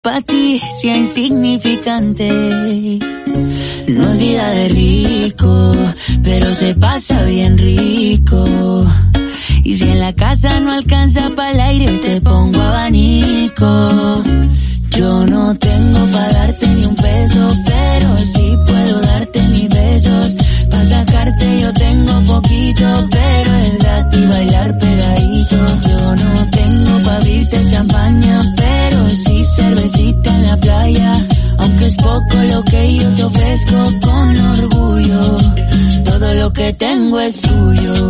Pa' ti sea insignificante. No es vida de rico, pero se pasa bien rico. Y si en la casa no alcanza para el aire, te pongo abanico. Yo no tengo para darte ni un peso, pero sí puedo darte mis besos. Pa' sacarte yo tengo poquito, pero es gratis bailar pegadito. Yo no tengo pa' abrirte champaña, pero sí cervecita en la playa. Aunque es poco lo que yo te ofrezco con orgullo, todo lo que tengo es tuyo.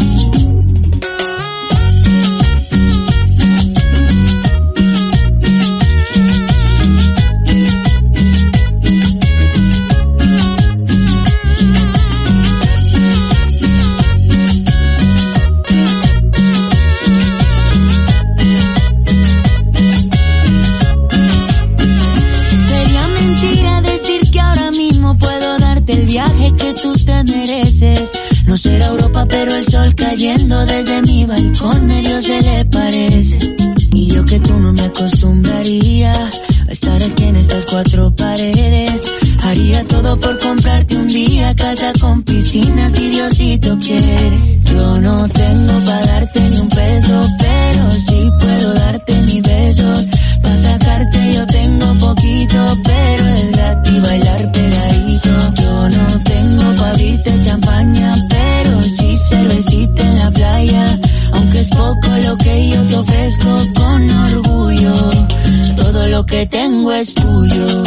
No será Europa, pero el sol cayendo desde mi balcón medio se le parece. Y yo que tú no me acostumbraría a estar aquí en estas cuatro paredes. Haría todo por comprarte un día casa con piscina si Diosito quiere. Yo no tengo para darte ni un peso, pero sí puedo darte mis besos. Pa' sacarte yo tengo poquito, pero es gratis bailar pegadito. Yo no tengo pa' abrirte champaña, pero sí cervecita en la playa. Aunque es poco lo que yo te ofrezco con orgullo, todo lo que tengo es tuyo.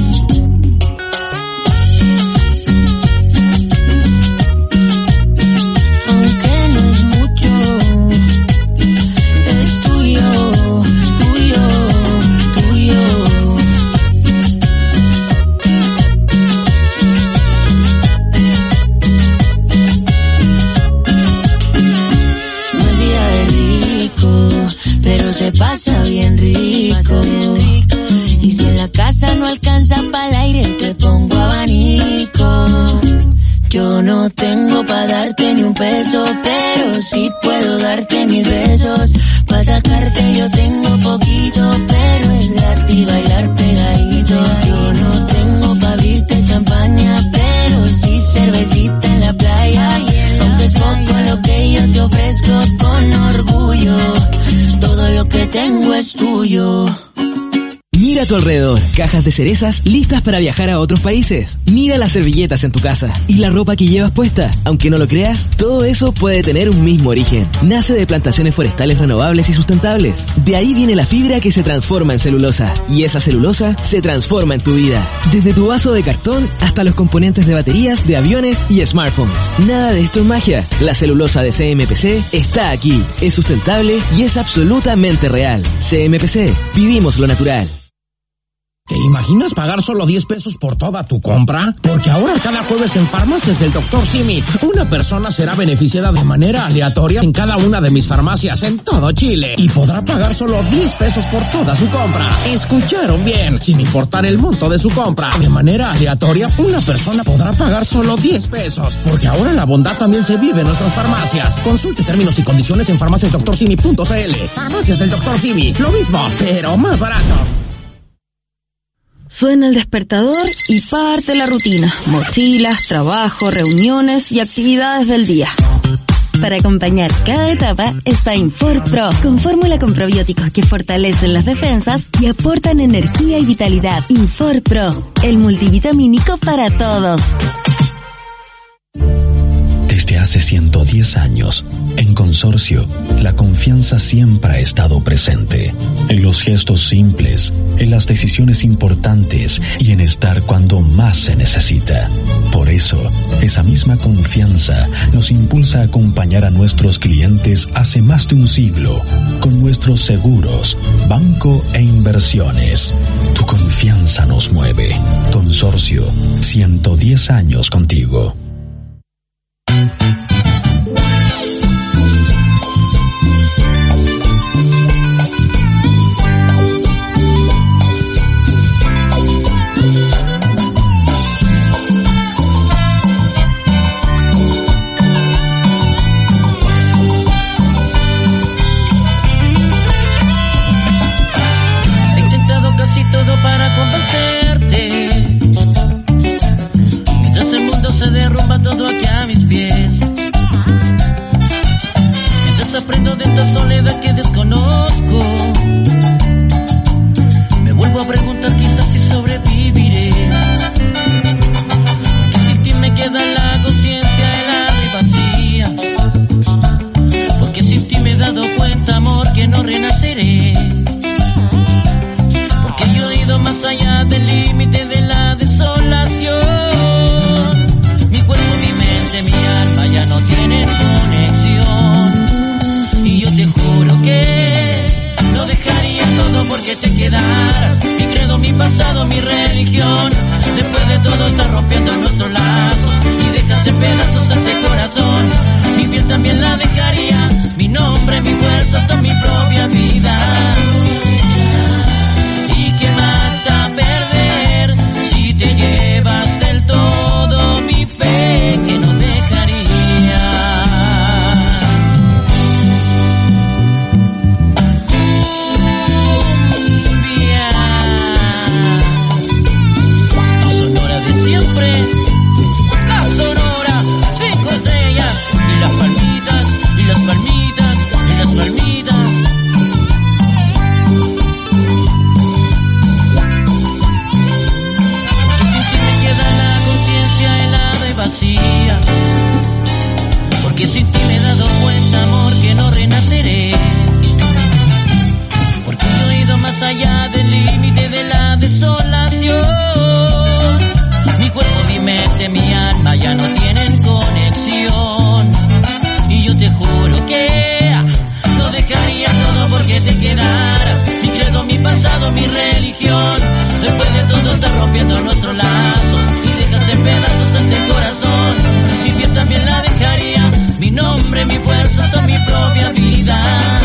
Se pasa bien rico. Y si en la casa no alcanza para el aire, te pongo abanico. Yo no tengo pa' darte ni un peso, pero sí puedo darte mis besos. Pa' sacarte yo tengo poquito, pero es gratis bailar pegadito. Yo no tengo pa' abrirte champaña, pero sí cervecita en la playa. Aunque es poco lo que yo te ofrezco con orgullo, todo lo que tengo es tuyo. Mira a tu alrededor, cajas de cerezas listas para viajar a otros países. Mira las servilletas en tu casa y la ropa que llevas puesta. Aunque no lo creas, todo eso puede tener un mismo origen. Nace de plantaciones forestales renovables y sustentables. De ahí viene la fibra que se transforma en celulosa. Y esa celulosa se transforma en tu vida. Desde tu vaso de cartón hasta los componentes de baterías, de aviones y smartphones. Nada de esto es magia. La celulosa de CMPC está aquí. Es sustentable y es absolutamente real. CMPC, vivimos lo natural. ¿Te imaginas pagar solo 10 pesos por toda tu compra? Porque ahora cada jueves en Farmacias del Dr. Simi, una persona será beneficiada de manera aleatoria en cada una de mis farmacias en todo Chile y podrá pagar solo 10 pesos por toda su compra. ¿Escucharon bien? Sin importar el monto de su compra, de manera aleatoria, una persona podrá pagar solo 10 pesos. Porque ahora la bondad también se vive en nuestras farmacias. Consulte términos y condiciones en farmaciasdrsimi.cl. Farmacias del Dr. Simi, lo mismo, pero más barato. Suena el despertador y parte la rutina. Mochilas, trabajo, reuniones y actividades del día. Para acompañar cada etapa está Infor Pro, con fórmula con probióticos que fortalecen las defensas y aportan energía y vitalidad. Infor Pro, el multivitamínico para todos. Desde hace 110 años, en Consorcio, la confianza siempre ha estado presente. En los gestos simples, en las decisiones importantes y en estar cuando más se necesita. Por eso, esa misma confianza nos impulsa a acompañar a nuestros clientes hace más de un siglo con nuestros seguros, banco e inversiones. Tu confianza nos mueve. Consorcio, 110 años contigo. He intentado casi todo pasado mi religión. Después de todo estás rompiendo nuestros lazos y dejas en pedazos este corazón. Mi piel también la dejaría, mi nombre, mi fuerza, hasta mi propia vida. ¿Y qué más da perder si te llevas del todo mi fe que no dejaría? Sonora de siempre, la Sonora, 5 estrellas y las palmitas, y las palmitas, y las palmitas. Vacía, porque sin ti me he dado cuenta, amor, que no renaceré, porque yo he ido más allá del límite de la desolación. Mi cuerpo, mi mente, mi alma ya no tienen conexión, y yo te juro que no dejaría todo porque te quedaras. Mi credo, mi pasado, mi religión. Después de todo estás rompiendo nuestros lazos y dejas en pedazos este corazón. Mi piel también la dejaría, mi nombre, mi fuerza, hasta mi propia vida.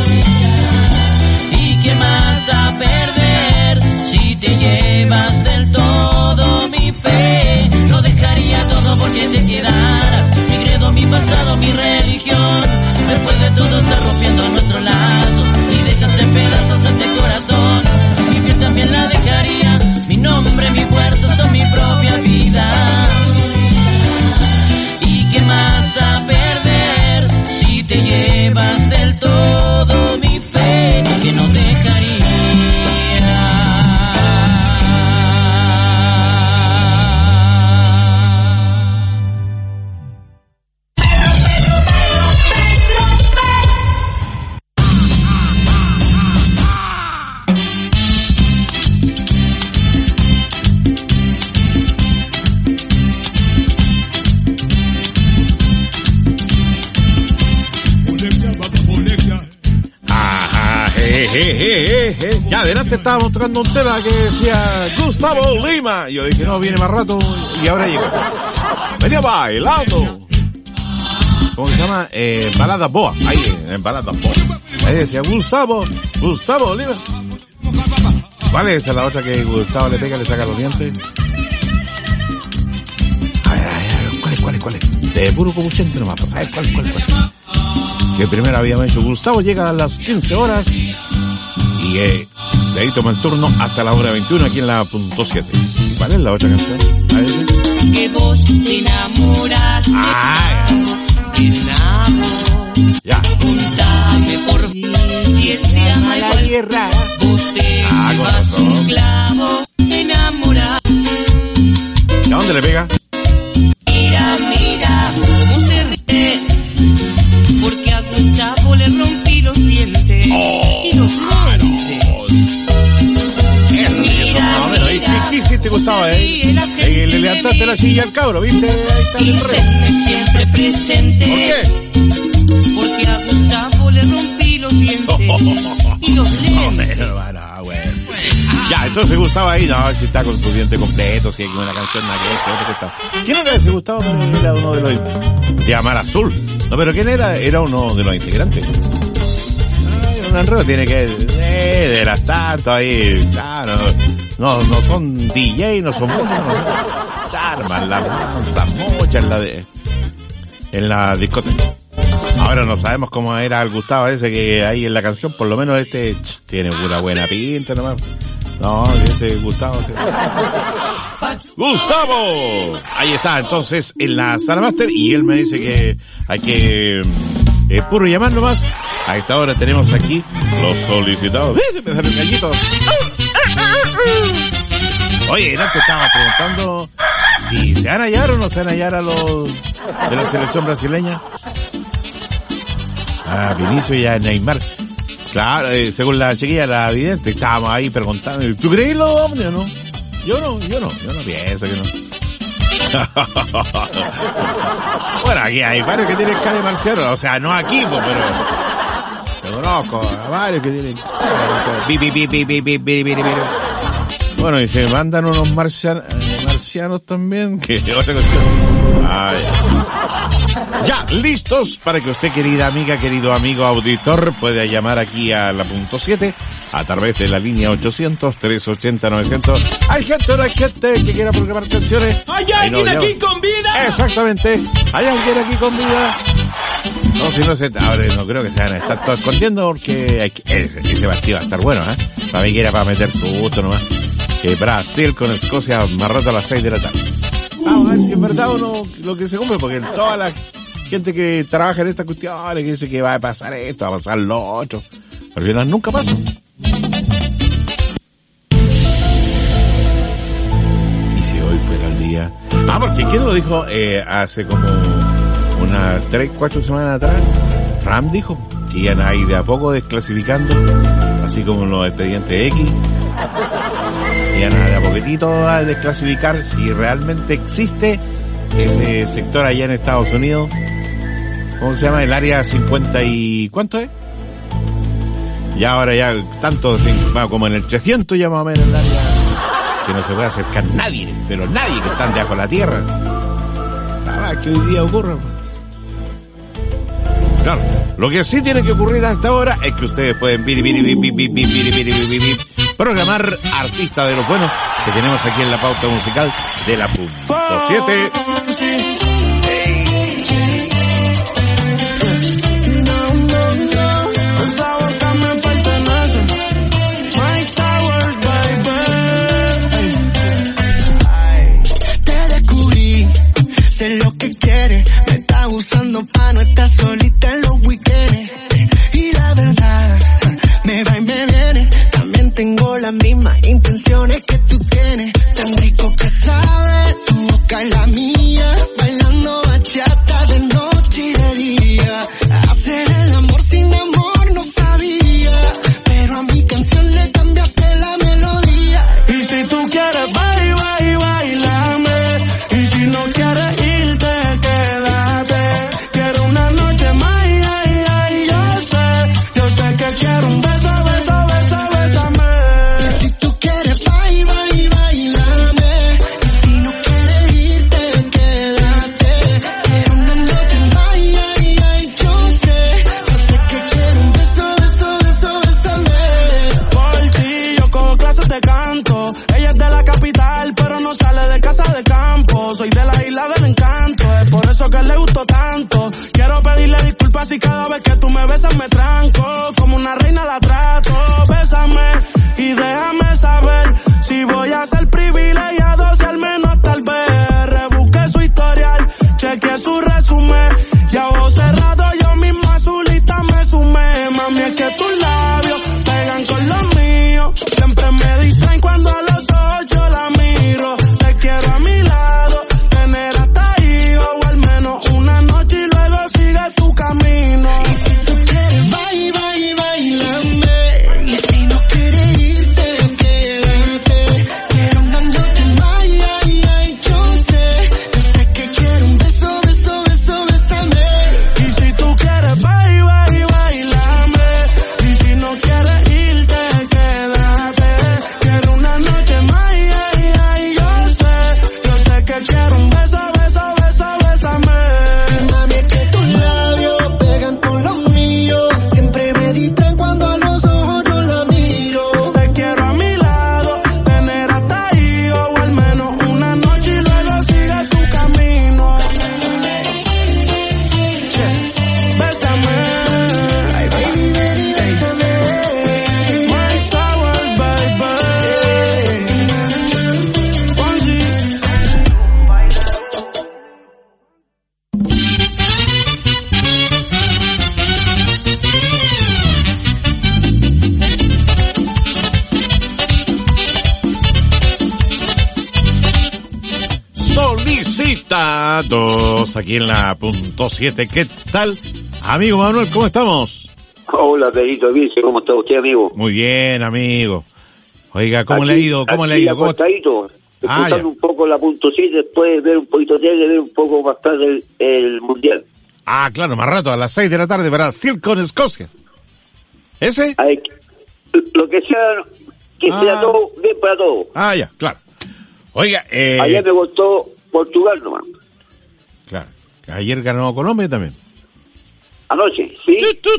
¿Y qué más da perder si te llevas del todo mi fe? No dejaría todo porque te quedaras. Mi credo, mi pasado, mi religión. Después de todo estás rompiendo nuestros lazos y dejas en pedazos este corazón. Mi piel también la dejaría, mi nombre, mi fuerza, hasta mi propia vida. ¿Y qué más da perder si te llevas del todo mi fe que no dejaría? Ya adelante estábamos tocando un tema que decía Gustavo Lima. Yo dije, no, viene más rato y ahora llega. Venía bailando. ¿Cómo se llama? Balada Boa. Ahí, en Balada Boa. Ahí decía Gustavo Lima. ¿Cuál es la otra que Gustavo le pega, le saca los dientes? A ver, ¿cuál es? De puro como centro nomás. A ver, ¿cuál? Que primero habíamos hecho Gustavo llega a las 15 horas y de ahí toma el turno hasta la hora 21 aquí en la punto 7. ¿Cuál es la otra canción? A ver. Que vos te enamoras. Ya. Contame por fin si este ama la guerra. Vos te llevas un clavo enamorado. ¿Y a dónde le pega? Mira cómo se ríe, porque a Gustavo le rompí los dientes y los lentes. Mira, ¿qué hiciste, Gustavo? Le levantaste la silla al cabro, ¿viste? Ahí está el rey. Siempre presente. ¿Por qué? Porque a Gustavo le rompí los dientes y los lentes. Ya, entonces Gustavo ahí, no, si está con su diente completo, si hay una canción, que está. ¿Quién era ese Gustavo? Era uno de los de Amar Azul. No, pero ¿quién era? Era uno de los integrantes. Un enredo tiene que de las tantas ahí, claro, no son DJ, no son músicos, se arman las mochas en la discoteca. Ahora no sabemos cómo era el Gustavo ese que hay en la canción, por lo menos este tiene una buena pinta nomás. No, ese Gustavo. ¡Gustavo! Ahí está, entonces, en la Sala Master, y él me dice que hay que puro llamar nomás. A esta hora tenemos aquí los solicitados. ¡Se empezaron el gallito! Oye, te estaba preguntando si se van a hallar o no se van a hallar a los de la selección brasileña. Ah, Vinicio y a Neymar. Claro, según la chiquilla, la vidente, estábamos ahí preguntando, ¿tú crees los hombres o no? Yo no pienso que no. Bueno, aquí hay varios que tienen cara de marciano, o sea, no aquí, pues, pero conozco a varios que tienen Bueno, y se mandan unos marcianos también, que otra cuestión. Ya, listos para que usted, querida amiga, querido amigo auditor, pueda llamar aquí a la punto 7 a través de la línea 800-380-900. Hay gente que quiera programar canciones. ¡Hay alguien aquí con vida! Exactamente, hay alguien aquí con vida. No, si no ahora no creo que se van a estar todos escondiendo porque ese partido va a estar bueno, ¿eh? Para mí que era para meter su gusto nomás. Que Brasil con Escocia más rato a las 6 de la tarde. Vamos a ver si es verdad o no lo que se cumple, porque toda la gente que trabaja en estas cuestiones que dice que va a pasar esto, va a pasar lo otro, pero al final nunca pasa. Y si hoy fuera el día... porque ¿quién lo dijo hace como unas 3-4 semanas atrás? Trump dijo que iban a ir de a poco desclasificando, así como los expedientes X. Iban a de a poquitito a desclasificar si realmente existe ese sector allá en Estados Unidos. ¿Cómo se llama? El área 50 y... ¿cuánto es? Ya ahora ya tanto va como en el 300 ya más o menos el área que no se puede acercar nadie, pero nadie que está debajo de la tierra. Nada que hoy día ocurra. Claro, lo que sí tiene que ocurrir hasta ahora es que ustedes pueden programar artistas de los buenos que tenemos aquí en la pauta musical de la punto 7. Te descubrí, sé lo que quieres, me estás usando pa' no estar solita en los weekends. Y la verdad, me va y me viene, también tengo las mismas intenciones que tú tienes. Tan rico que sabe tu boca y la mía, bailando bachata de noche y de día. Hacer el amor sin amor no sabía, pero a mi canción le cambiaste la melodía. Y si tú quieres bailame, y si no quieres irte, quédate. Quiero una noche más, yo sé que quiero un beso, bésame. Y si tú quieres bailame, y si no quieres irte, quédate. Quiero una noche más, yo sé que quiero un beso, bésame. Por ti yo cojo clases de canto, ella es de la capital, pero no sale de casa de campo. Soy de la isla del encanto, es por eso que le gustó tanto. Quiero pedirle disculpas si cada vez que tú me besas me tranco. Como una reina la trato, bésame y déjame saber si voy a ser privilegiado, si al menos tal vez rebusque su historial, chequeé su resumen y a ojos cerrados yo misma a su lista me sumé. Mami, es que tus labios pegan con los míos, siempre me distraen cuando a los ojos yo la miro. Te quiero a mi lado, tener hasta hijos o al menos una noche y luego sigue tu camino. Y si tú quieres bailame, y si no quieres irte, quédate. Quiero una noche más, yo sé que quiero un beso, bésame. Y si tú quieres bailame, y si no quieres irte, quédate. Quiero una noche más, yo sé que quiero un beso, bésame. Mami, es que tus labios pegan con los míos, siempre me distraen cuando a los ojos yo la miro. Te quiero a mi lado, tener hasta ahí o al menos una noche y luego sigue tu camino. Bésame, ay baby, bésame. My tower, baby. Fonzie. Solicitados aquí en la punto 7. ¿Qué tal, amigo Manuel? ¿Cómo estamos? Hola, Pedrito Vice, ¿cómo está usted, amigo? Muy bien, amigo. Oiga, ¿cómo le ha ido? ¿Cómo le ha aquí ido? ¿Cómo... acostadito, escuchando ya. un poco la punto 7, después de ver un poquito de tele, ver un poco más tarde el Mundial. Claro, más rato, a las 6 de la tarde, Brasil con Escocia. ¿Ese? Lo que sea, que sea todo bien para todos. Ah, ya, claro. Oiga, Ayer me gustó Portugal nomás. Claro. Ayer ganó Colombia también. Anoche, ¿sí?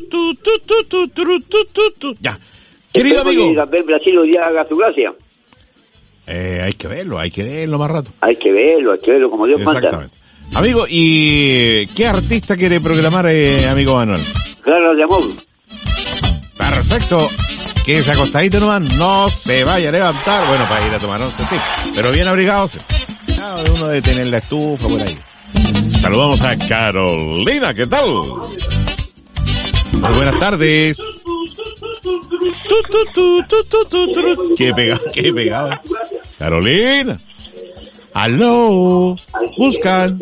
Ya. Querido amigo. Que también Brasil hoy día haga su gracia. Hay que verlo más rato. Hay que verlo como Dios manda. Exactamente. Amigo, ¿y qué artista quiere programar, amigo Manuel? Ganas de amor. Perfecto. Quédese acostadito nomás, no se vaya a levantar. Bueno, para ir a tomar once, sí, pero bien abrigado, sí. Cada uno debe tener la estufa por ahí. Saludamos a Carolina, ¿qué tal? Muy buenas tardes. Qué pegado. Carolina. Aló. Buscan.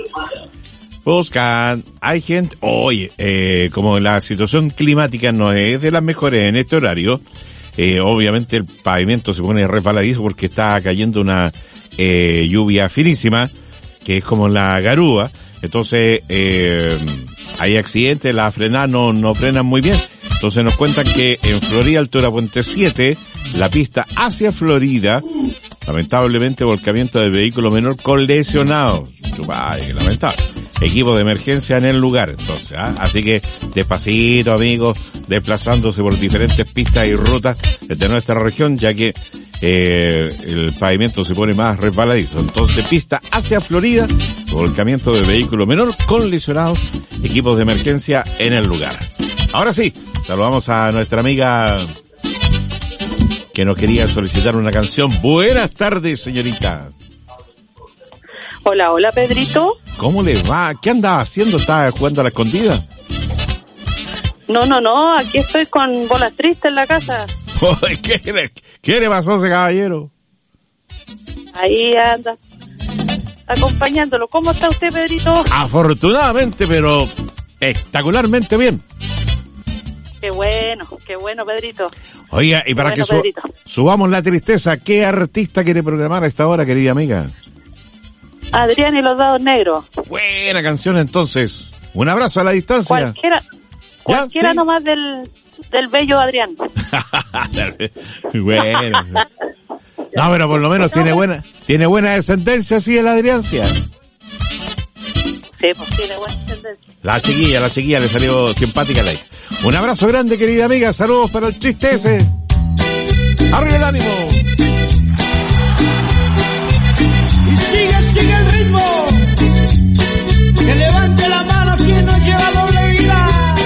Hay gente, oye, como la situación climática no es de las mejores en este horario, obviamente el pavimento se pone resbaladizo porque está cayendo una lluvia finísima, que es como la garúa. Entonces hay accidentes, las frenadas no frenan muy bien. Entonces nos cuentan que en Florida, altura Puente 7, la pista hacia Florida, lamentablemente volcamiento de vehículo menor con lesionados. Ay, qué lamentable. Equipo de emergencia en el lugar, entonces, así que despacito, amigos, desplazándose por diferentes pistas y rutas de nuestra región, ya que el pavimento se pone más resbaladizo. Entonces, pista hacia Florida, volcamiento de vehículo menor con lesionados, equipos de emergencia en el lugar. Ahora sí, saludamos a nuestra amiga que nos quería solicitar una canción. Buenas tardes, señorita. Hola, Pedrito. ¿Cómo le va? ¿Qué andaba haciendo? ¿Estaba jugando a la escondida? No, aquí estoy con bolas tristes en la casa. ¿Qué le pasó a ese caballero? Ahí anda, acompañándolo. ¿Cómo está usted, Pedrito? Afortunadamente, pero espectacularmente bien. Qué bueno, Pedrito. Oiga, y para que subamos la tristeza, ¿qué artista quiere programar a esta hora, querida amiga? Adrián y los Dados Negros. Buena canción, entonces. Un abrazo a la distancia. Cualquiera ¿sí? Nomás del bello Adrián. Bueno. No, pero por lo menos tiene buena descendencia, sí, el Adriancia. Sí, pues tiene buena descendencia. La chiquilla le salió simpática la hija. Un abrazo grande, querida amiga. Saludos para el chiste ese. ¡Arriba el ánimo! Y sigue el ritmo. Que levante la mano quien nos lleva doble vida.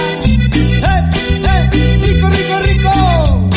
Rico, rico, rico.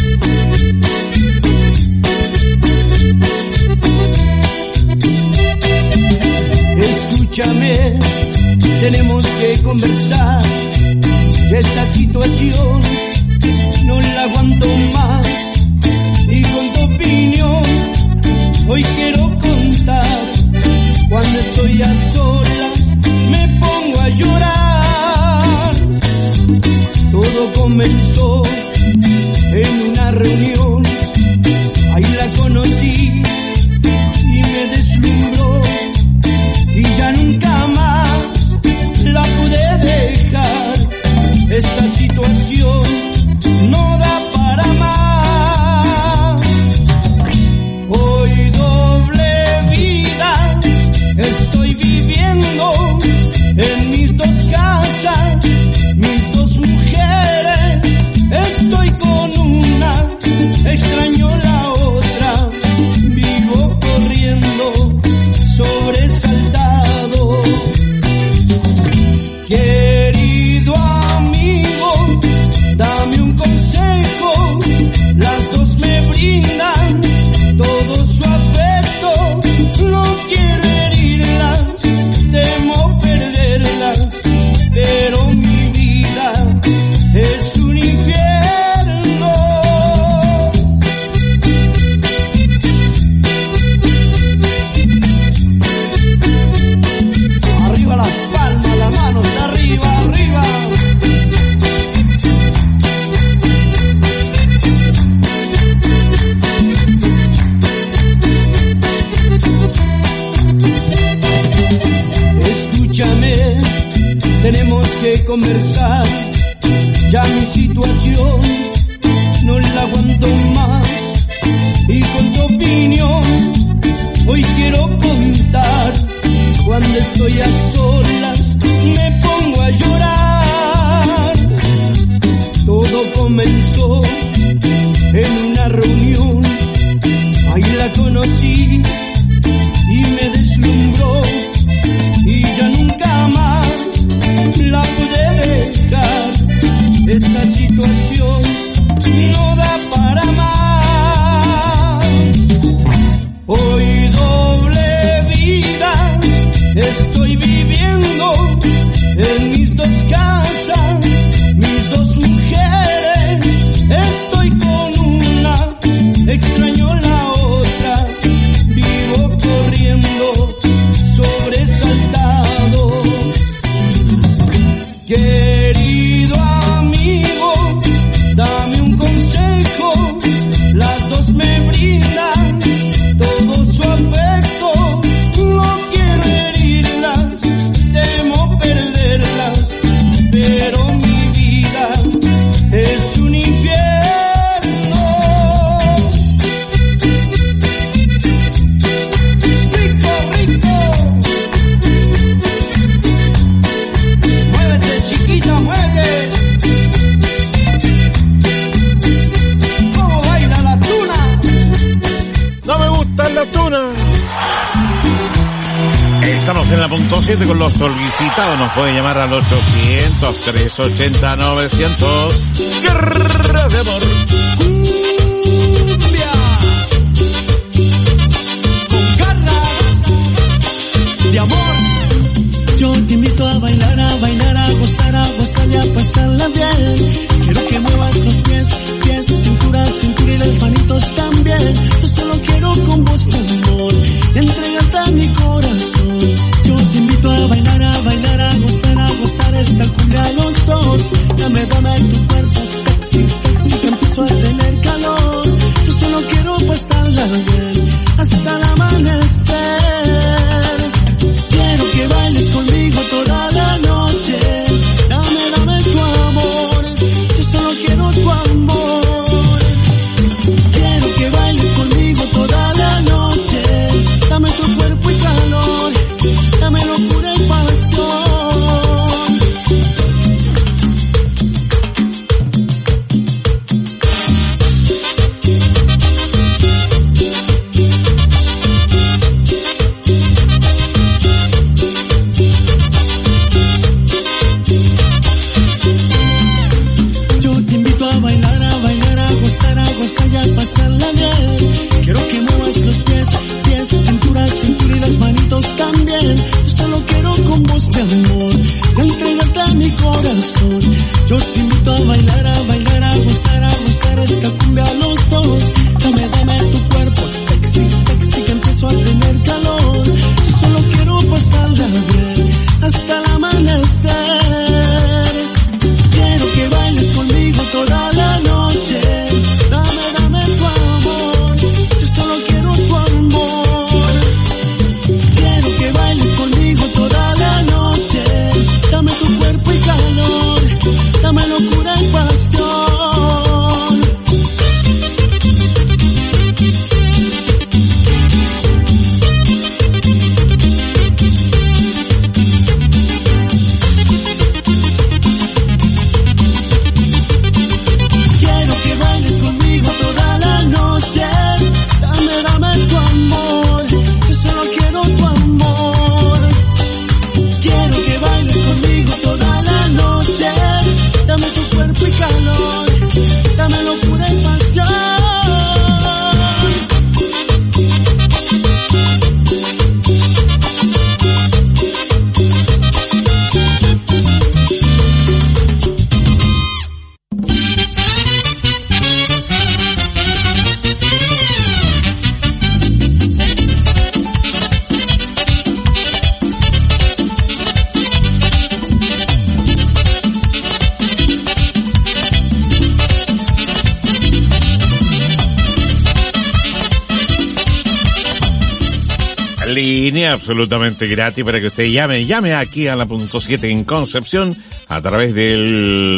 Escúchame, tenemos que conversar. Esta situación no la aguanto más. Y con tu opinión hoy quiero contar. Cuando estoy a solas me pongo a llorar. Todo comenzó en una reunión. Ahí la conocí y me deslumbró. Y ya nunca más la pude dejar. Esta situación no da para más. Hoy doble vida estoy viviendo en mis dos casas, mis dos mujeres. Estoy con una, extraño la otra. Vivo corriendo, sobresaltado. Querido amigo, dame un consejo. Las dos me brindan todo su afecto. No quiero herirlas, temo perderlas, pero mi vida es un infierno. Arriba las palmas, las manos arriba, arriba. Escúchame, tenemos que conversar. Ya mi situación no la aguanto más. opinión. Hoy quiero contar, cuando estoy a solas me pongo a llorar. Todo comenzó en una reunión, ahí la conocí y me deslumbró, y ya nunca más la pude dejar. Esta situación no da para más. Hoy doble vida estoy viviendo en mis dos casas, mis dos mujeres. Estoy con una, extraño la otra, vivo corriendo sobresaltado. Querido amigo, dame un consejo, las dos me brindan todo su afecto. No quiero herirlas, temo perderlas, pero mi vida es un infierno. Rico, rico, muévete chiquita, muévete. ¿Cómo baila la tuna? No me gusta la tuna. Estamos en la punto 7 con los solicitados. Nos pueden llamar al 800-380-900. Guerra de amor. Cumbia con garras de amor. Yo te invito a bailar, a gozar y a pasarla bien. Quiero que muevas los pies, cintura y las manitos también. Yo solo quiero con vos tu amor y entregarte a mi corazón. Yo te invito a bailar, a gozar esta cumbia a los dos. Dame tu cuerpo sexy, que empiezo a tener calor. Yo solo quiero pasarla bien hasta el amanecer. Quiero que bailes conmigo toda la noche. Dame tu amor, yo solo quiero tu amor. Quiero que bailes conmigo toda la noche. Dame tu Línea absolutamente gratis para que usted llame aquí a la punto 7 en Concepción a través del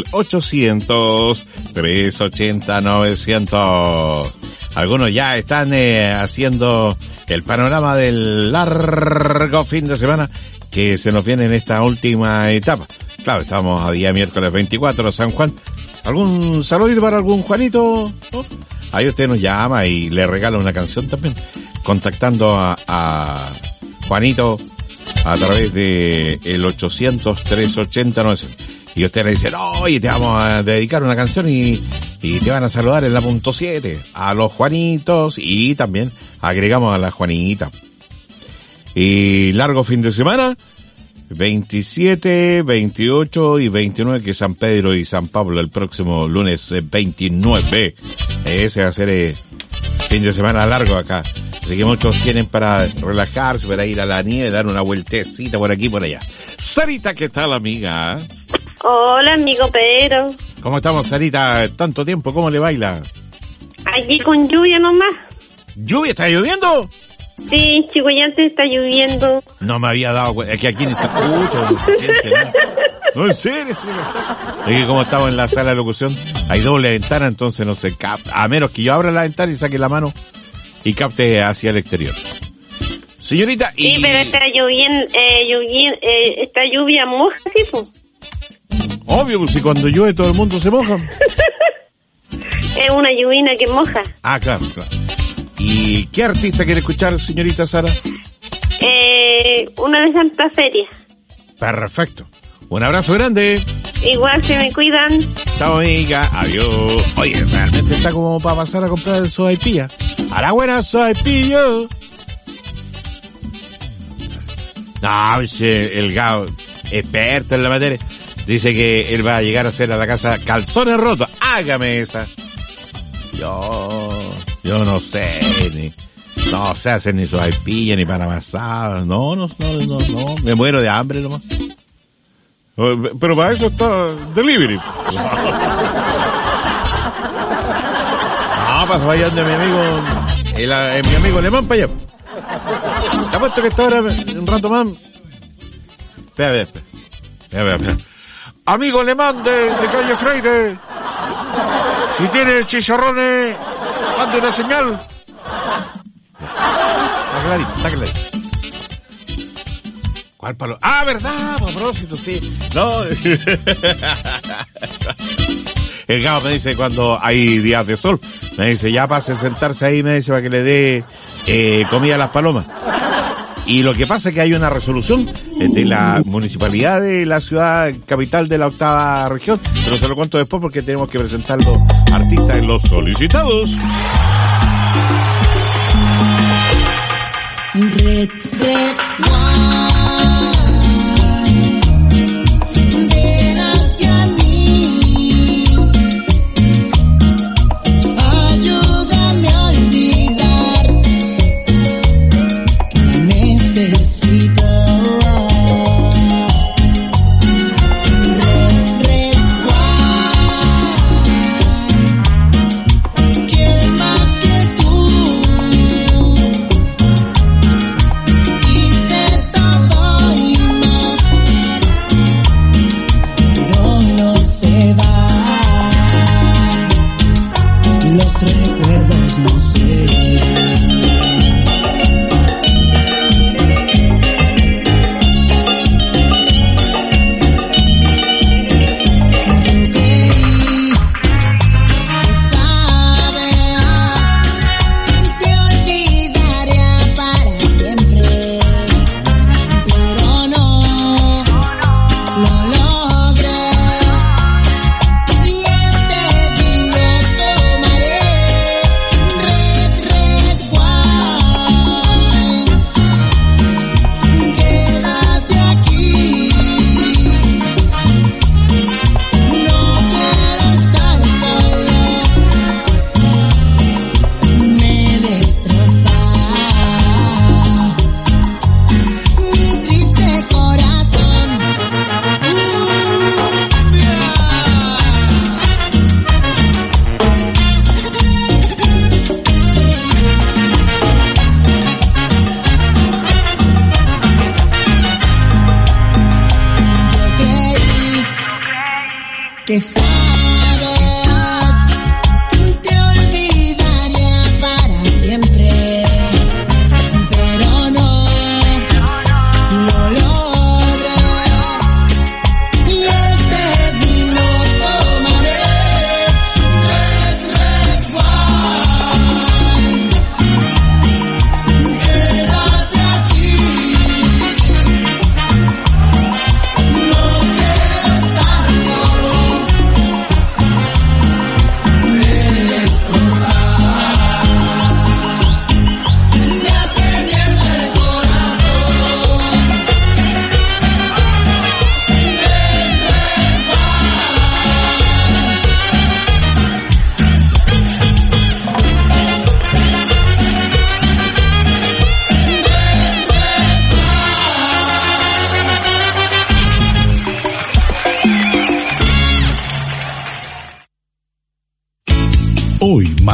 800-380-900. Algunos ya están haciendo el panorama del largo fin de semana que se nos viene en esta última etapa. Claro, estamos a día miércoles 24, San Juan. ¿Algún saludito para algún Juanito? ¿Oh? Ahí usted nos llama y le regala una canción también, contactando a Juanito a través de el 800-380-900. Y usted le dice, no, y te vamos a dedicar una canción y te van a saludar en la punto 7 a los Juanitos y también agregamos a la Juanita. Y largo fin de semana, 27, 28 y 29, que San Pedro y San Pablo el próximo lunes 29. Ese va a ser fin de semana largo acá. Así que muchos tienen para relajarse, para ir a la nieve, dar una vueltecita por aquí y por allá. Sarita, ¿qué tal, amiga? Hola, amigo Pedro. ¿Cómo estamos, Sarita? Tanto tiempo, ¿cómo le baila? Aquí con lluvia nomás. ¿Lluvia? ¿Está lloviendo? Sí, Chihuayante está lloviendo. No me había dado cuenta, es que aquí ni se escucha, ni se siente nada. No, en serio, sí. Es que como estamos en la sala de locución, hay doble ventana, entonces no se capta. A menos que yo abra la ventana y saque la mano y capte hacia el exterior. Señorita, y... Sí, pero esta lluvia moja, ¿sí, pues? Obvio, pues si cuando llueve todo el mundo se moja. Es una lluvina que moja. Ah, claro. ¿Y qué artista quiere escuchar, señorita Sara? Una de Santa Feria. Perfecto. Un abrazo grande. Igual, se me cuidan. Chao, amiga. Adiós. Oye, realmente está como para pasar a comprar el sopaipilla. A la buena sopaipilla. No, el Gao, experto en la materia, dice que él va a llegar a hacer a la casa calzones rotos. Hágame esa. Yo no sé, no sé hacer ni sopaipilla, ni pan amasado. No, me muero de hambre nomás. Pero para eso está delivery. No, para vayan de mi amigo, mi amigo alemán para allá. Te apuesto que está ahora un rato más. Espera. Amigo alemán de calle Freire, si tiene chicharrones, mande una señal. Está clarito. ¿Cuál palo? Ah, verdad, a propósito, sí. No. El Gao me dice cuando hay días de sol, me dice, ya pase a sentarse ahí, me dice, para que le dé comida a las palomas. Y lo que pasa es que hay una resolución de la municipalidad de la ciudad capital de la 8ª región, pero se lo cuento después porque tenemos que presentar los artistas en los solicitados. Red, ven hacia mí, ayúdame a olvidar que me necesito. ¿Quién más que tú? Y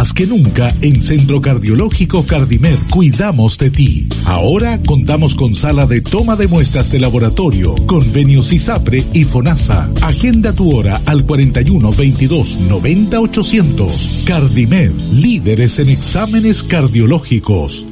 Más que nunca, en Centro Cardiológico Cardimed cuidamos de ti. Ahora contamos con sala de toma de muestras de laboratorio, convenios ISAPRE y FONASA. Agenda tu hora al 41 22 90 800. Cardimed, líderes en exámenes cardiológicos.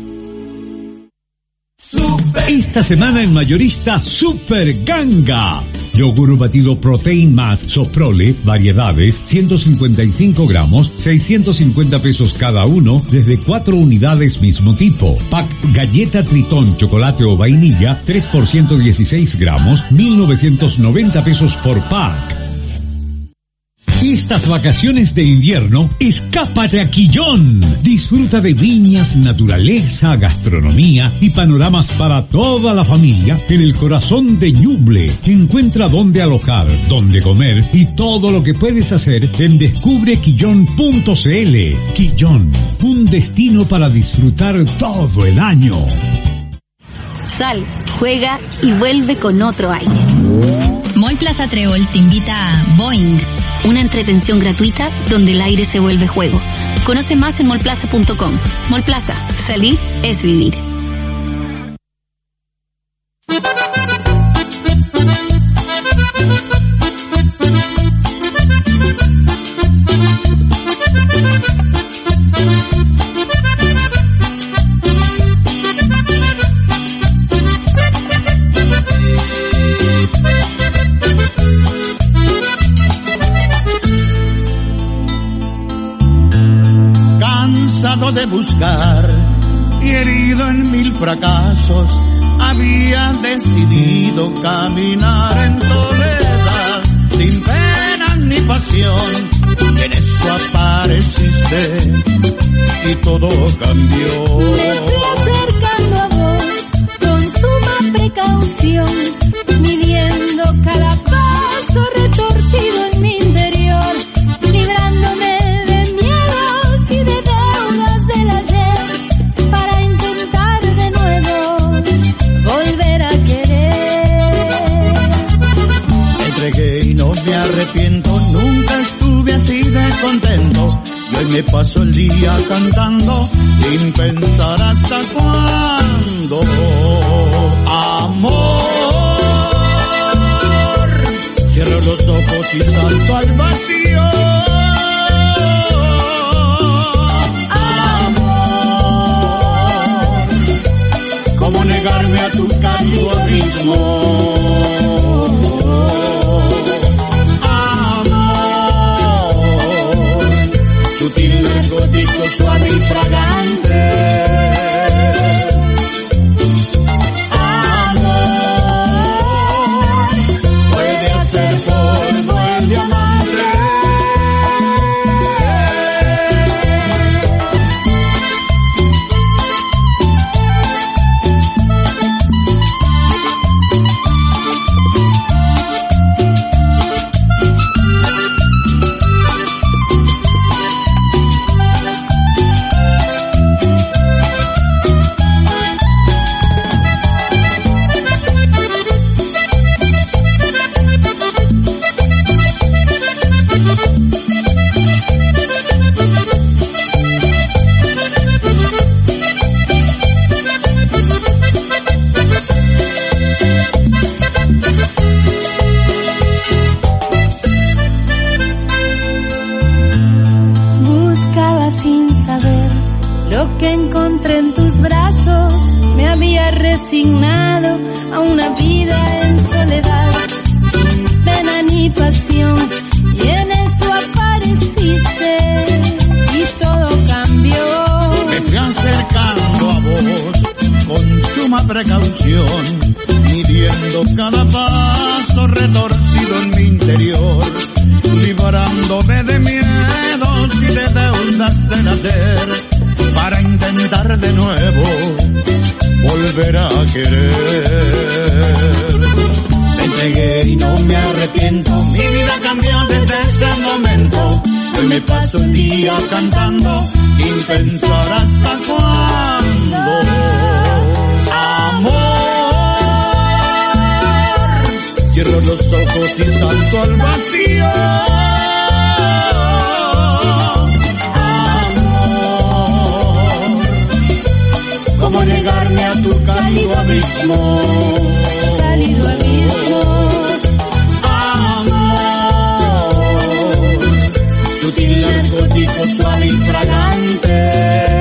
Esta semana en Mayorista Super Ganga. Yogur batido Protein más Soprole, variedades, 155 gramos, 650 pesos cada uno, desde 4 unidades mismo tipo. Pack galleta Tritón, chocolate o vainilla, 3 por 116 gramos, 1.990 pesos por pack. Estas vacaciones de invierno, escápate a Quillón. Disfruta de viñas, naturaleza, gastronomía y panoramas para toda la familia en el corazón de Ñuble. Encuentra dónde alojar, dónde comer y todo lo que puedes hacer en descubrequillón.cl. Quillón, un destino para disfrutar todo el año. Sal, juega y vuelve con otro aire. Mall Plaza Trébol te invita a Boing, una entretención gratuita donde el aire se vuelve juego. Conoce más en mallplaza.com. Mall Plaza, salir es vivir. De buscar y herido en mil fracasos, había decidido caminar en soledad, sin pena ni pasión. En eso apareciste y todo cambió. Me fui acercando a vos con suma precaución, midiendo cada paso retorcido en mi interior, librándome de miedos y de del ayer, para intentar de nuevo volver a querer. Me entregué y no me arrepiento, nunca estuve así de contento. Y hoy me paso el día cantando sin pensar hasta cuándo. Amor, cierro los ojos y salto al vacío. ¿Cómo negarme a tu cálido abismo? Amor, sutil, narcótico, suave y fragante. Amor, puede hacer polvo el diamante. Resignado a una vida en soledad, sin pena ni pasión, y en eso apareciste y todo cambió. Me fui acercando a vos con suma precaución, midiendo cada paso retorcido en mi interior, librándome de miedos y de deudas del ayer, para intentar de nuevo volver a querer. Te entregué y no me arrepiento, mi vida cambió desde ese momento. Hoy me paso el día cantando sin pensar hasta cuándo. Amor, cierro los ojos y salto al vacío. Amor, entregarme a tu cálido abismo. Cálido abismo. Amor, sutil narcótico, suave y fragante.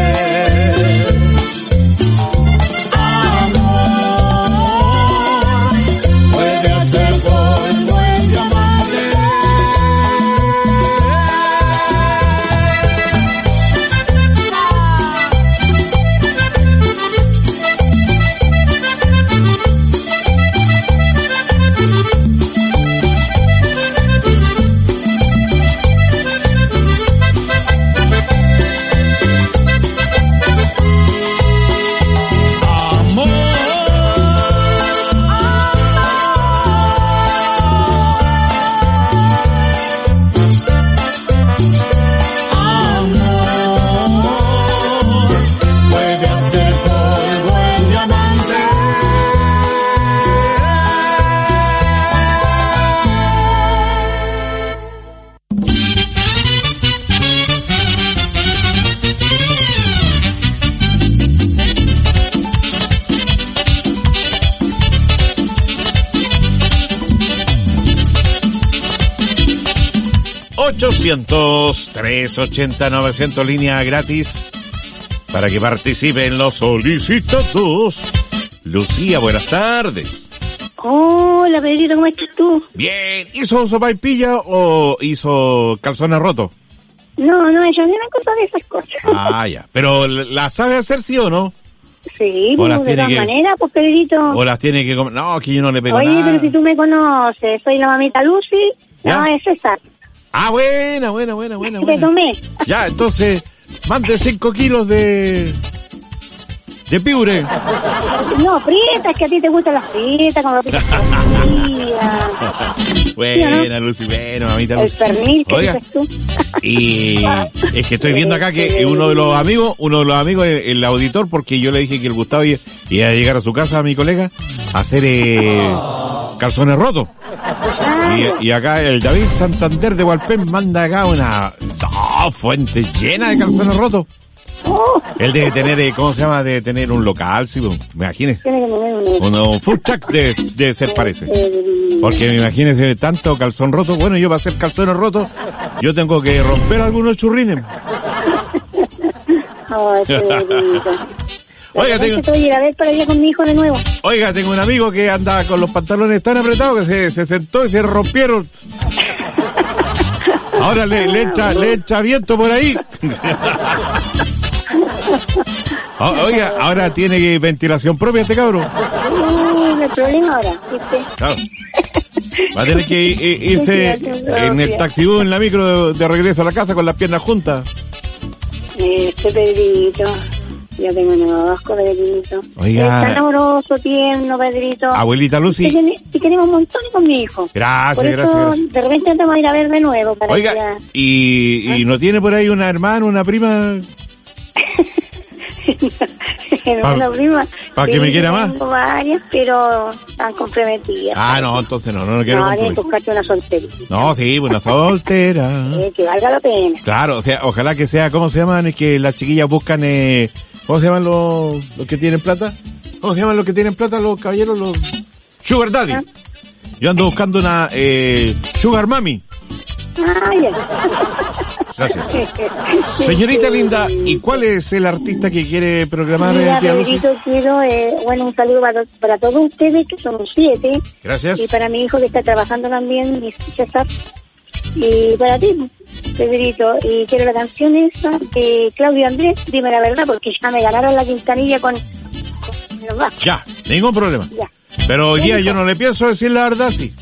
...380-900 línea gratis... ...para que participen los solicitados. Lucía, buenas tardes. Hola, Pedrito, ¿cómo estás tú? Bien, ¿hizo sopaipilla o hizo calzones rotos? No, yo no me acuerdo de esas cosas. Ah, ya. ¿Pero la sabe hacer, sí o no? Sí, O las de tiene todas que- maneras, pues, Pedrito. ¿O las tiene que comer? No, que yo no le pego Oye, nada. pero si tú me conoces, soy la mamita Lucy. ¿Ya? No, es César. Ah, buena. Te tomé. Ya, entonces, mande 5 kilos de piure. No, fritas, que a ti te gustan las fritas, como lo pitas Buena, Lucy, bueno, mamita El Lucy. pernil que Oiga, dices tú. y es que estoy viendo acá que uno de los amigos, el auditor, porque yo le dije que el Gustavo iba a llegar a su casa, a mi colega, a hacer calzones rotos. Y acá el David Santander de Hualpén manda acá una fuente llena de calzones rotos. Él debe tener, ¿cómo se llama? Debe tener un local, sí, me imagínese. Tiene que tener Un food truck debe ser, parece. Porque me imagínese tanto calzón roto. Bueno, yo para hacer calzones rotos, yo tengo que romper algunos churrines. Ay, Pedrito. Oiga, Te voy a ir a ver para allá con mi hijo de nuevo. Oiga, tengo un amigo que anda con los pantalones tan apretados que se sentó y se rompieron. Ahora le echa viento por ahí. Oiga, ahora tiene ventilación propia este cabrón. No hay problema ahora, ¿viste? Claro. Va a tener que irse en el taxibús, en la micro de regreso a la casa con las piernas juntas. Pedrito. Yo tengo un asco, Pedrito. Oiga. Es tan amoroso, tierno, Pedrito. Abuelita Lucy. Y queremos un montón con mi hijo. Gracias, Por eso, gracias. de repente vamos a ir a ver de nuevo. Para Oiga, que ya- ¿y no tiene por ahí una hermana, una prima? Hermana, prima. ¿Pa' que Sí, me quiera más? Tengo varias, pero están comprometidas. Ah, no, entonces no quiero No, tienes que compromiso. buscarte una solterita. No, sí, una soltera. Que valga la pena. Claro, o sea, ojalá que sea, ¿cómo se llaman? Es que las chiquillas buscan, ¿cómo se llaman los que tienen plata? ¿Cómo se llaman los que tienen plata, los caballeros? Los Sugar Daddy. Yo ando buscando una, Sugar Mami. Ah, ya. Gracias. Señorita linda, ¿y cuál es el artista que quiere programar Mira, el día Lucy? Pedrito, quiero, un saludo para todos ustedes, que son 7. Gracias. Y para mi hijo que está trabajando también, mi César. Y para ti, Pedrito. Y quiero la canción esa de Claudio Andrés, dime la verdad, porque ya me ganaron la quintanilla con los vascos. Ya, ningún problema. Ya. Pero hoy día yo no le pienso decir la verdad, sí.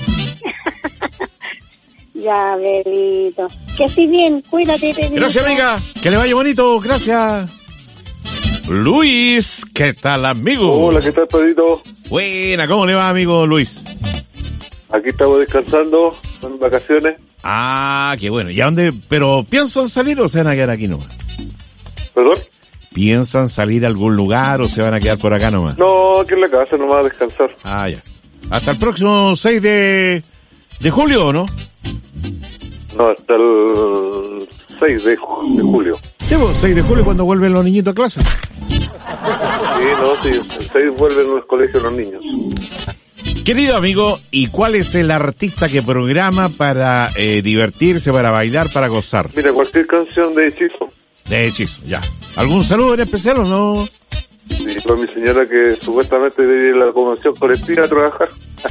Ya, Pedrito. Que estés bien, cuídate, Pedrito. Gracias, amiga. Que le vaya bonito. Gracias. Luis, ¿qué tal, amigo? Hola, ¿qué tal, Pedrito? Buena, ¿cómo le va, amigo Luis? Aquí estamos descansando, en vacaciones. Ah, qué bueno. ¿Y a dónde? ¿Pero piensan salir o se van a quedar aquí nomás? ¿Perdón? ¿Piensan salir a algún lugar o se van a quedar por acá nomás? No, aquí en la casa nomás a descansar. Ah, ya. Hasta el próximo 6 de julio, ¿o no? No, hasta el 6 de julio. Debo, 6 de julio cuando vuelven los niñitos a clase. Sí, no, sí, el 6 vuelven los colegios los niños. Querido amigo, ¿y cuál es el artista que programa para divertirse, para bailar, para gozar? Mira, cualquier canción de Hechizo. De Hechizo, ya. ¿Algún saludo en especial o no? Sí, para mi señora que supuestamente debe ir a la convención colectiva a trabajar.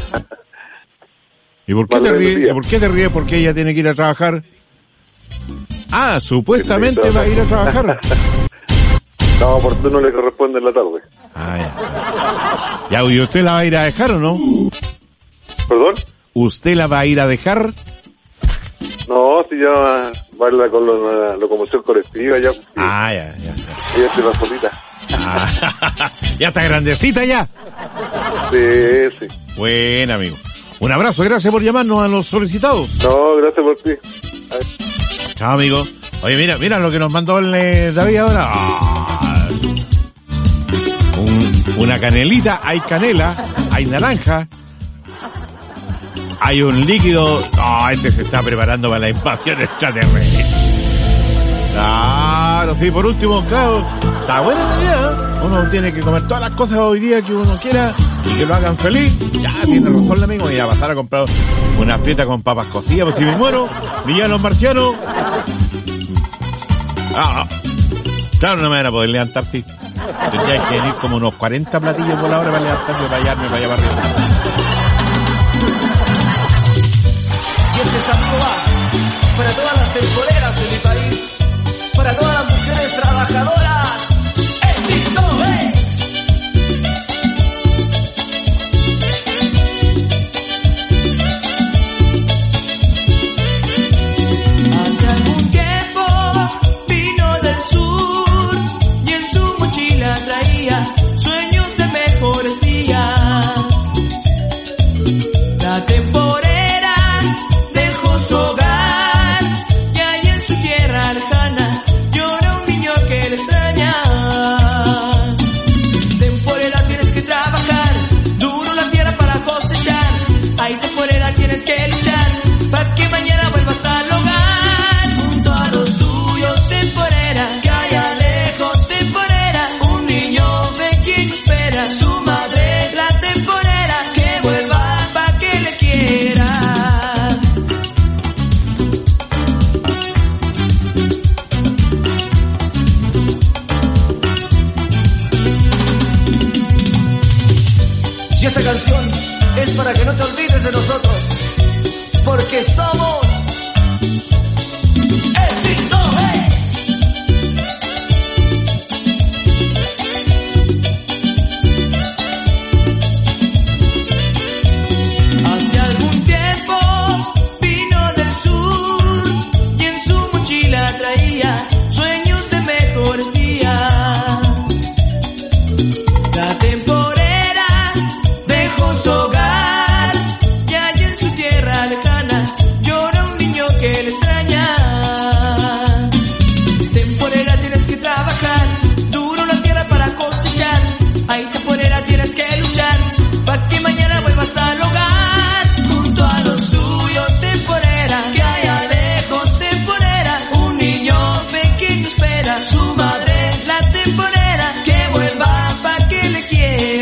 ¿Y por qué te ríes? ¿Por qué te ríes? ¿Por qué ella tiene que ir a trabajar? Ah, supuestamente va a ir a trabajar. No, por tú no le corresponde en la tarde. Ah, ya. Ya, ¿y usted la va a ir a dejar o no? ¿Perdón? ¿Usted la va a ir a dejar? No, si ya baila con la locomoción colectiva ya. Sí. Ah, ya. Ella se va solita. Ah, ya está grandecita ya. Sí. Buen amigo. Un abrazo, gracias por llamarnos a los solicitados. No, gracias por ti. Chao, amigo. Oye, mira lo que nos mandó el David ahora. Una canelita, hay canela, hay naranja, hay un líquido. Este se está preparando para la invasión extraterrestre. Claro, sí, por último, claro, está buena la idea. Uno tiene que comer todas las cosas hoy día que uno quiera y que lo hagan feliz. Ya, tiene razón el amigo, y a pasar a comprar una prieta con papas cocidas, pues si me muero, villanos marcianos. Claro, no me van a poder levantar, sí. Tendría que venir como unos 40 platillos por la hora para levantarme, para hallarme, para allá para arriba. Y este saludo va para todas las temporeras de mi país, para todas las mujeres trabajadoras. ¡Éxito, Hace algún tiempo vino del sur y en su mochila traía sueños de mejores días. La temporera dejó su hogar y allí en su tierra lejana llora un niño que le extraña. Temporera, tienes que trabajar duro la tierra para cosechar. Ay, temporera, tienes que luchar para que mañana vuelvas al hogar junto a los tuyos. Temporera, que allá lejos, temporera, un niño pequeño espera su madre. La temporera, que vuelva pa' que le quiera. Y esta canción es para que no te olvides de nosotros, porque somos Éxito, Hace algún tiempo vino del sur y en su mochila traía sueños de mejores días. La temporera dejó su hogar y allí en su tierra lejana llora un niño que le extraña. Temporera, tienes que trabajar duro la tierra para cosechar. Ay, temporera, tienes que luchar para que mañana vuelvas al hogar junto a los tuyos. Temporera, que allá lejos, temporera, un niño pequeño espera su madre. La temporera, que vuelva pa' que le quiera.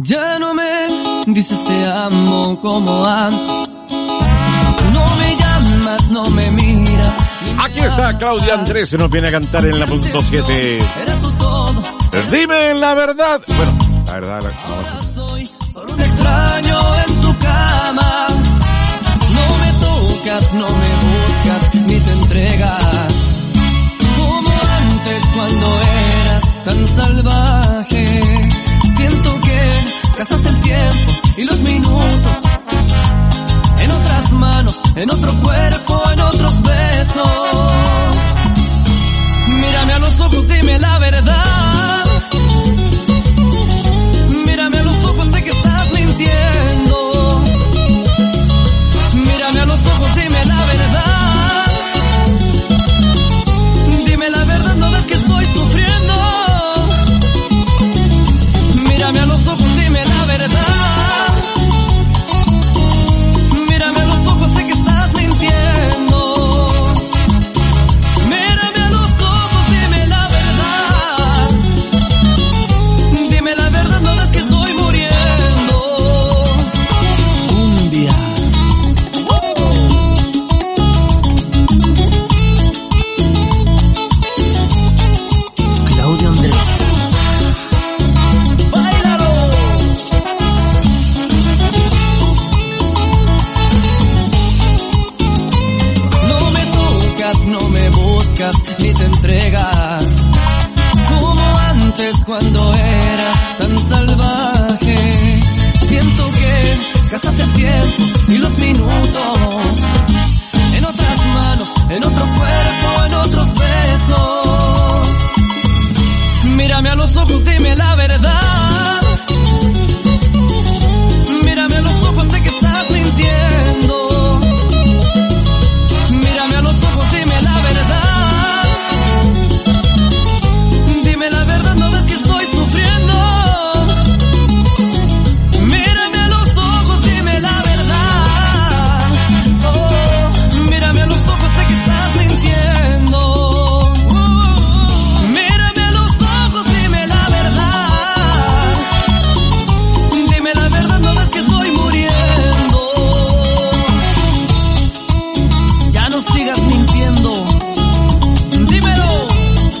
Ya no me dices te amo como antes. No me llamas, no me miras. Aquí está Claudia Andrés, se nos viene a cantar en la punto 7. Era tu todo. Dime la verdad. Bueno, la verdad, Soy solo un extraño en tu cama. No me tocas, no me buscas, ni te entregas. Como antes cuando eras tan salvaje. Siento que gastas el tiempo y los minutos en otras manos, en otro cuerpo, en otros besos. Mírame a los ojos, dime la verdad. Mírame a los ojos, sé que estás mintiendo. Mírame a los ojos, dime la verdad. Dime la verdad, no ves que estoy sufriendo. Mírame a los ojos, dime la verdad. Mírame a los ojos, sé que estás mintiendo. Mírame a los ojos, dime la verdad. Dime la verdad, no ves que estoy muriendo. Un día. Claudio Andrés. No me buscas ni te entregas como antes cuando eras tan salvaje. Siento que gastas el tiempo y los minutos en otras manos, en otro cuerpo, en otros besos. Mírame a los ojos, dime la verdad. Mírame a los ojos, sé que estás mintiendo. Mírame a los ojos, dime la verdad. Dime la verdad, no ves que estoy sufriendo. Mírame a los ojos, dime la verdad. Oh, mírame a los ojos, sé que estás mintiendo. Mírame a los ojos, dime la verdad. Dime la verdad, no ves que estoy muriendo. Ya no sigas mintiendo. Dímelo.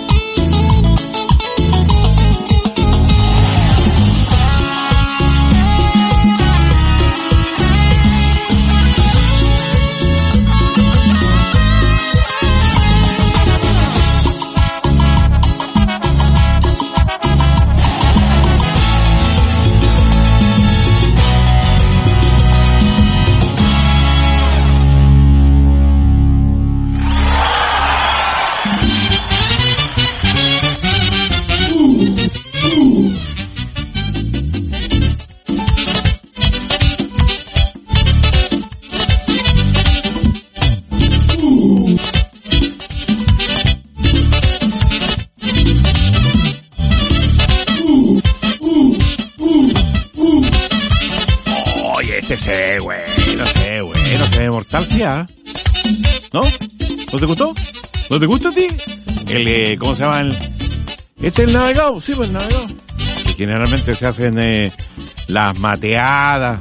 Oye, este se ve bueno, se ve mortal, sí, ¿ah? ¿No? ¿No te gustó? ¿No te gusta a ti? ¿Cómo se llama? ¿Este es el navegado? Sí, pues el navegado. Que generalmente se hacen las mateadas,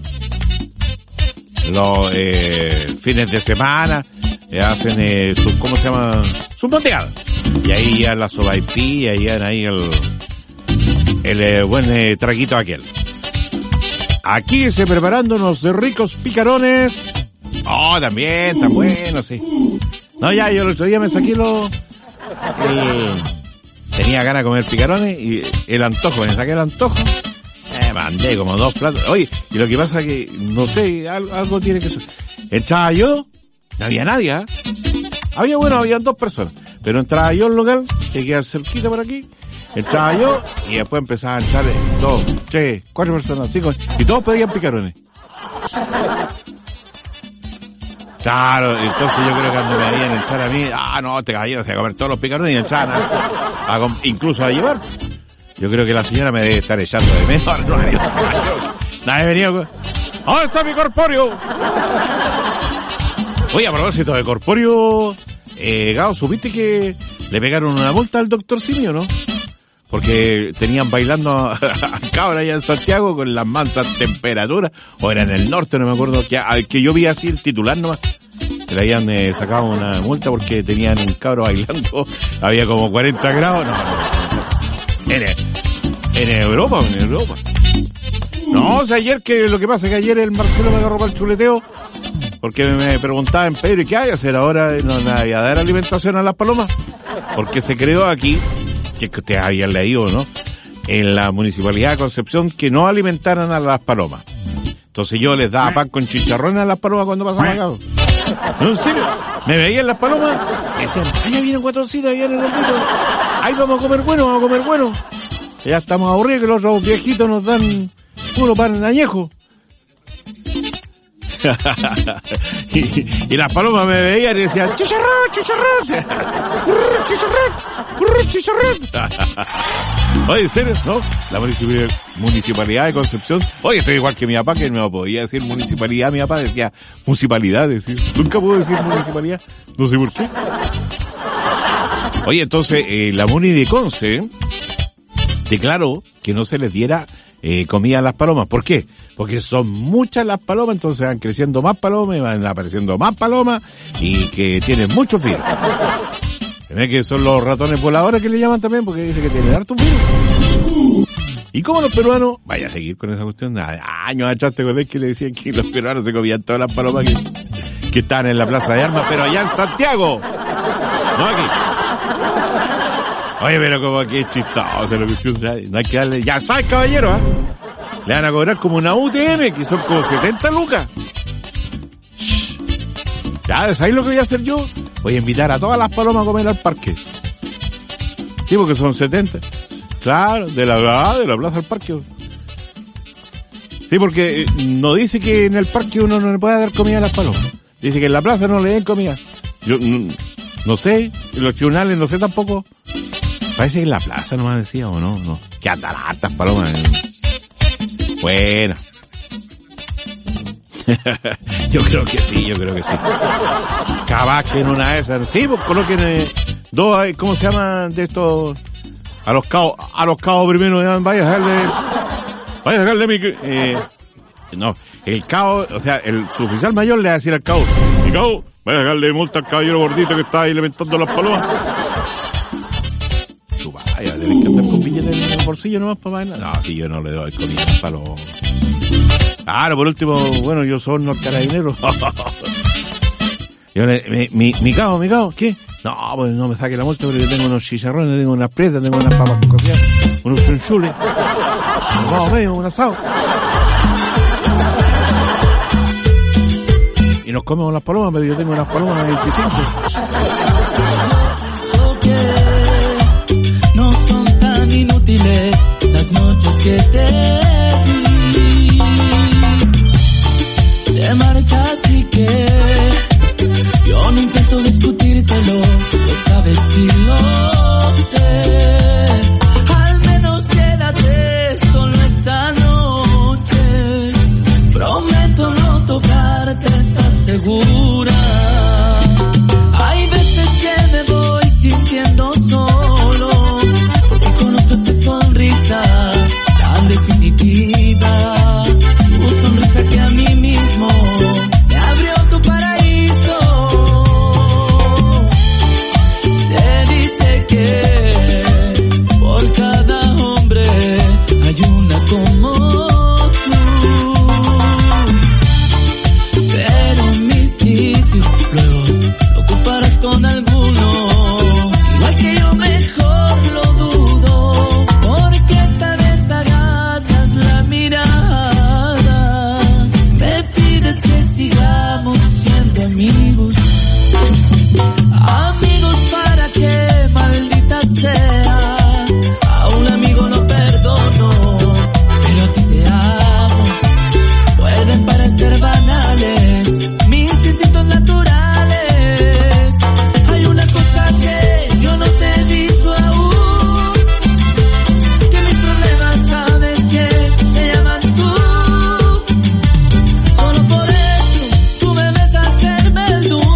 los fines de semana, hacen sus, ¿cómo se llama? Sus mateadas. Y ahí ya la sopaipilla, y ahí el buen traguito aquel. Aquí se preparándonos de ricos picarones. Oh, también, está bueno, sí. No, ya, yo el otro día me saqué tenía ganas de comer picarones y el antojo, me saqué el antojo. Mandé como 2 platos. Oye, y lo que pasa es que, no sé, algo tiene que ser. Entraba yo, no había nadie, ¿eh? Habían 2 personas. Pero entraba yo al local, que queda cerquita por aquí. Entraba yo y después empezaba a entrar 2, 3, 4 personas, 5, y todos pedían picarones. Claro, entonces yo creo que cuando me habían echar a mí, no, te caballero, se a comer todos los picarones y echaban incluso a llevar. Yo creo que la señora me debe estar echando de menos. Nadie venía. ¿Dónde está mi corpóreo? Oye, a propósito de corpóreo, Gao, ¿supiste que le pegaron una multa al doctor Simi o no? porque tenían bailando a cabra allá en Santiago con las mansas temperaturas, o era en el norte, no me acuerdo, que yo vi así el titular nomás, que le habían sacado una multa porque tenían un cabro bailando, había como 40 grados, en Europa. No, o sea, ayer que lo que pasa es que ayer el Marcelo me agarró para el chuleteo, porque me preguntaba en Pedro, ¿y qué hay que hacer ahora? No hay a dar alimentación a las palomas, porque se creó aquí, que ustedes habían leído, ¿no?, en la Municipalidad de Concepción, que no alimentaran a las palomas. Entonces yo les daba pan con chicharrón a las palomas cuando pasaba acá. No, en serio, me veían las palomas y decían, allá vienen guatoncitos, allá vienen los gritos, ahí vamos a comer bueno. Ya estamos aburridos que los otros viejitos nos dan puro pan añejo. y las palomas me veían y decían, chicharrón. Oye, ¿en serio? ¿No? La Municipalidad de Concepción. Oye, estoy igual que mi papá, que no podía decir municipalidad. Mi papá decía municipalidad. Nunca puedo decir municipalidad. No sé por qué. Oye, entonces, la Muni de Conce declaró que no se les diera comida a las palomas. ¿Por qué? Porque son muchas las palomas, entonces van creciendo más palomas y van apareciendo más palomas y que tienen muchos virus. ¿Ves que son los ratones voladores que le llaman también? Porque dice que tienen hartos virus. Y como los peruanos, vaya a seguir con esa cuestión, años atrás te acordás que le decían que los peruanos se comían todas las palomas que estaban en la Plaza de Armas, pero allá en Santiago, no aquí. Oye, pero como aquí es chistoso la cuestión, no hay que darle, ya sabes, caballero, le van a cobrar como una UTM, que son como 70 lucas. Ya, ¿sabes lo que voy a hacer yo? Voy a invitar a todas las palomas a comer al parque. Sí, porque son 70. Claro, de la plaza al parque. Sí, porque no dice que en el parque uno no le puede dar comida a las palomas. Dice que en la plaza no le den comida. Yo no sé, en los tribunales no sé tampoco. Parece que en la plaza nomás decía, o no. Que andan hartas palomas. Bueno. Yo creo que sí. Capaz que en una de esas. Sí, pues coloquen dos, ¿cómo se llaman de estos? A los cabos primero, vaya a sacarle mi, no, el cabo, o sea, su oficial mayor le va a decir al cabo, mi cabo, vaya a sacarle multa al caballero gordito que está ahí levantando las palomas. Vaya, tenés que andar con billetes en el bolsillo nomás para bailar. No, si yo no le doy comida a palomas. Claro, por último, bueno, yo soy carabinero. Mi cabo, ¿qué? No, pues no me saque la multa porque yo tengo unos chicharrones, tengo unas pretas, tengo unas papas cocidas, unos chunchules, unos vamos medio, un asado. Y nos comemos las palomas, pero yo tengo unas palomas de 25. No son tan inútiles las noches que te di. Te marchas y que yo no intento discutírtelo, lo sabes y lo sé. Al menos quédate solo esta noche. Prometo no tocarte, estás segura. Hay veces que me voy sintiendo solo, porque conozco esta sonrisa tan definitiva. Tu sonrisa que a mí mismo me abrió tu paraíso. Se dice que por cada hombre hay una como tú, pero mi sitio luego lo ocuparás con alguno, igual que yo mejor lo dudo, porque esta vez agachas la mirada, me pides que sigamos siendo amigos. Amigos para que maldita sea, a un amigo no perdono, pero a ti te amo. Pueden parecer banales mis instintos naturales. Hay una cosa que yo no te he dicho aún, que mis problemas sabes que te llaman tú. Solo por eso tú me ves hacerme el duro.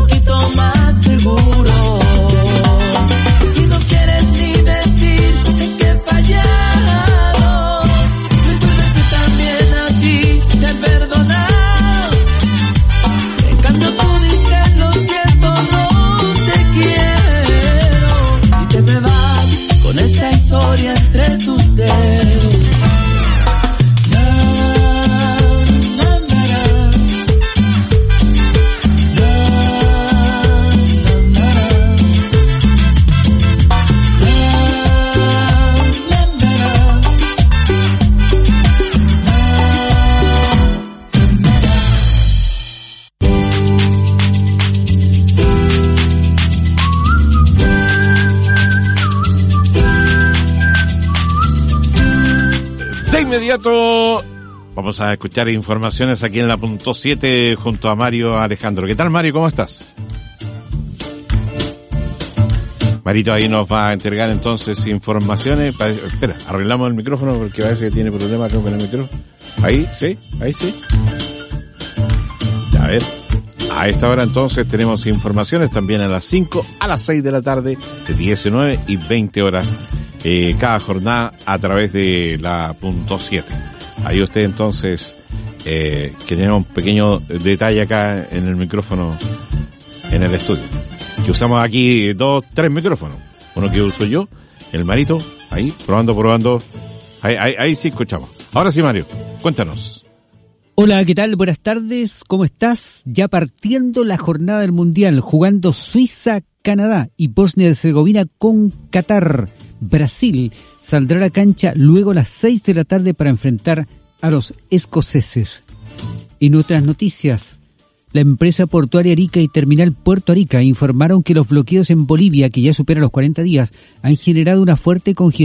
poquito más seguro. Si no quieres ni decir en qué he fallado, recuerda que también a ti te he perdonado. En cambio tú dices lo siento, no te quiero, y te me vas con esa historia entre tus dedos. De inmediato vamos a escuchar informaciones aquí en la punto 7 junto a Mario Alejandro. ¿Qué tal, Mario? ¿Cómo estás? Marito ahí nos va a entregar entonces informaciones. Espera, arreglamos el micrófono porque parece que tiene problemas con el micrófono. Ahí sí. Ya, a ver. A esta hora entonces tenemos informaciones también a las 5, a las 6 de la tarde, de 19 y 20 horas. Cada jornada a través de la punto 7. Ahí usted entonces, que tenemos un pequeño detalle acá en el micrófono, en el estudio. Que usamos aquí 3 micrófonos. Uno que uso yo, el Marito, ahí, probando. Ahí sí escuchamos. Ahora sí, Mario, cuéntanos. Hola, ¿qué tal? Buenas tardes, ¿cómo estás? Ya partiendo la jornada del Mundial, jugando Suiza, Canadá y Bosnia y Herzegovina con Qatar. Brasil saldrá a la cancha luego a las 6 de la tarde para enfrentar a los escoceses. En otras noticias, la empresa portuaria Arica y Terminal Puerto Arica informaron que los bloqueos en Bolivia, que ya superan los 40 días, han generado una fuerte congestión